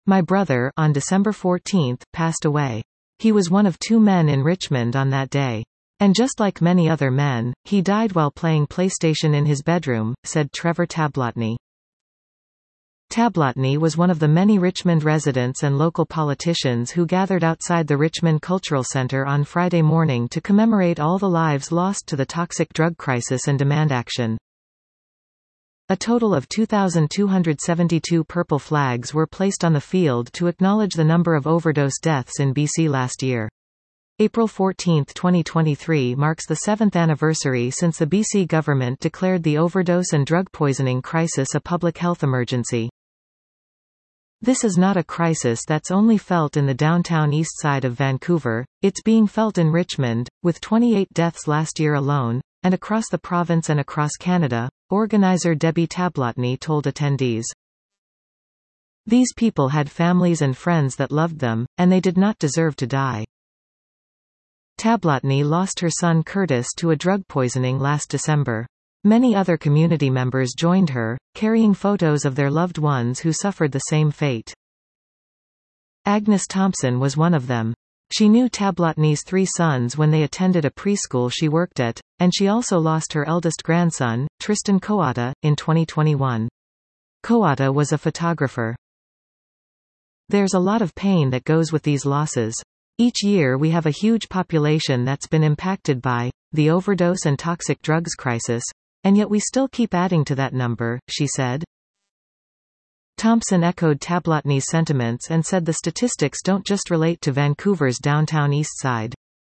My brother, on December 14, passed away. He was one of 2 men in Richmond on that day. And just like many other men, he died while playing PlayStation in his bedroom, said Trevor Tablotny. Tablotny was one of the many Richmond residents and local politicians who gathered outside the Richmond Cultural Center on Friday morning to commemorate all the lives lost to the toxic drug crisis and demand action. A total of 2,272 purple flags were placed on the field to acknowledge the number of overdose deaths in BC last year. April 14, 2023 marks the 7th anniversary since the BC government declared the overdose and drug poisoning crisis a public health emergency. This is not a crisis that's only felt in the downtown east side of Vancouver, it's being felt in Richmond, with 28 deaths last year alone, and across the province and across Canada, organizer Debbie Tablotny told attendees. These people had families and friends that loved them, and they did not deserve to die. Tablotny lost her son Curtis to a drug poisoning last December. Many other community members joined her, carrying photos of their loved ones who suffered the same fate. Agnes Thompson was one of them. She knew Tablotny's 3 sons when they attended a preschool she worked at, and she also lost her eldest grandson, Tristan Coata, in 2021. Coata was a photographer. There's a lot of pain that goes with these losses. Each year we have a huge population that's been impacted by the overdose and toxic drugs crisis, and yet we still keep adding to that number, she said. Thompson echoed Tablotny's sentiments and said the statistics don't just relate to Vancouver's downtown east side.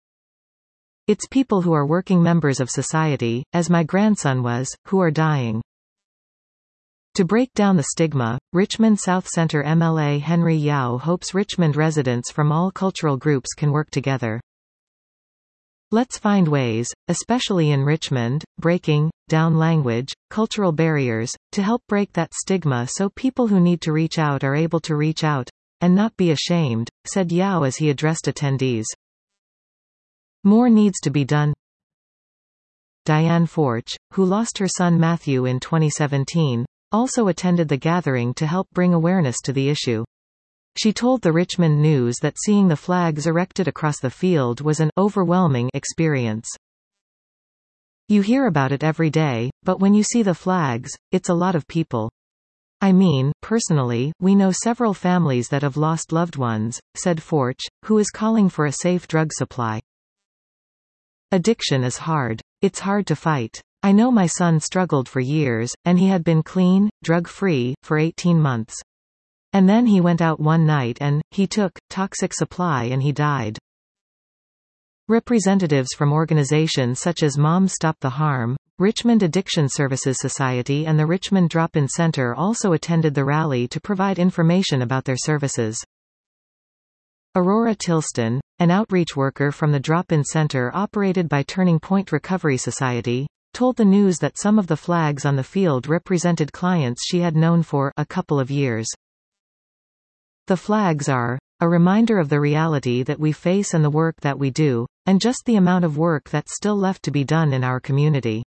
It's people who are working members of society, as my grandson was, who are dying. To break down the stigma, Richmond South Centre MLA Henry Yao hopes Richmond residents from all cultural groups can work together. Let's find ways, especially in Richmond, breaking down language, cultural barriers, to help break that stigma so people who need to reach out are able to reach out, and not be ashamed, said Yao as he addressed attendees. More needs to be done. Diane Forch, who lost her son Matthew in 2017, also attended the gathering to help bring awareness to the issue. She told the Richmond News that seeing the flags erected across the field was an overwhelming experience. You hear about it every day, but when you see the flags, it's a lot of people. I mean, personally, we know several families that have lost loved ones, said Forch, who is calling for a safe drug supply. Addiction is hard. It's hard to fight. I know my son struggled for years, and he had been clean, drug-free, for 18 months. And then he went out one night and he took toxic supply and he died. Representatives from organizations such as Moms Stop the Harm, Richmond Addiction Services Society and the Richmond Drop-In Center also attended the rally to provide information about their services. Aurora Tilston, an outreach worker from the Drop-In Center operated by Turning Point Recovery Society, told the News that some of the flags on the field represented clients she had known for a couple of years. The flags are a reminder of the reality that we face and the work that we do, and just the amount of work that's still left to be done in our community.